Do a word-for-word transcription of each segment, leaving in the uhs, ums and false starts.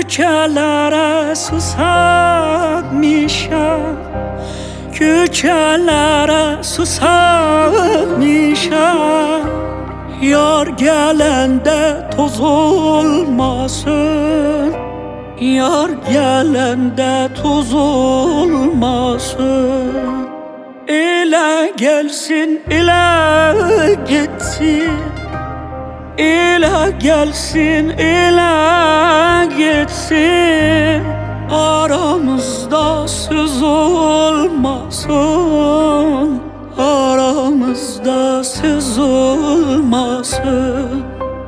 Küçelere susamışam, küçelere susamışam. Yar gelende toz olmasın, yar gelende toz olmasın. İle gelsin, ile gitsin, ile gelsin, ile gitsin. Aramızda söz olmasın, aramızda söz olmasın.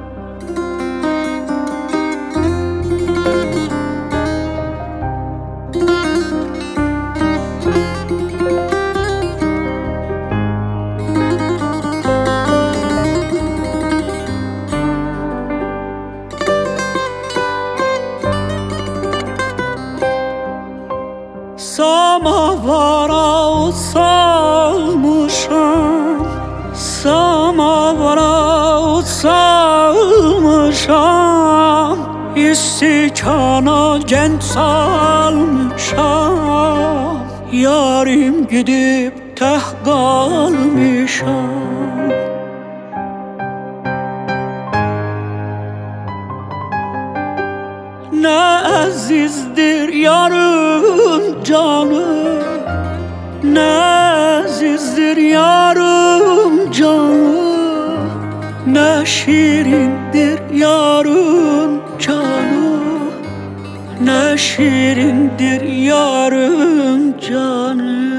Samavara ot salmışam, samavara ot salmışam. İstikana genç salmışam, yarim gidip teh kalmışam. Ne azizdir yarın canı, ne azizdir yarın canı, ne şirindir yarın canı, ne şirindir yarın canı.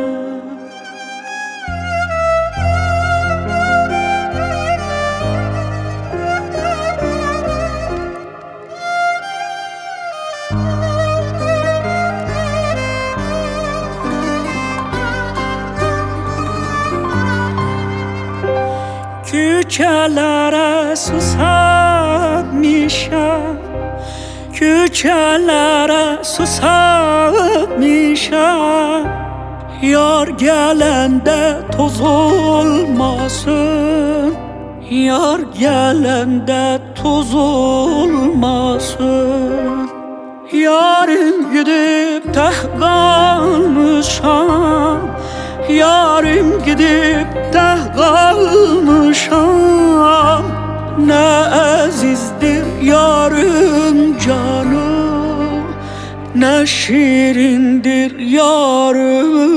Küçelere susamışam, küçelere susamışam. Yar gelende toz olmasın, yar gelende toz olmasın. Yarim gidip teh kalmışam, yarim gidip teh kalmışam. Ne azizdir yarın canı, ne şirindir yarın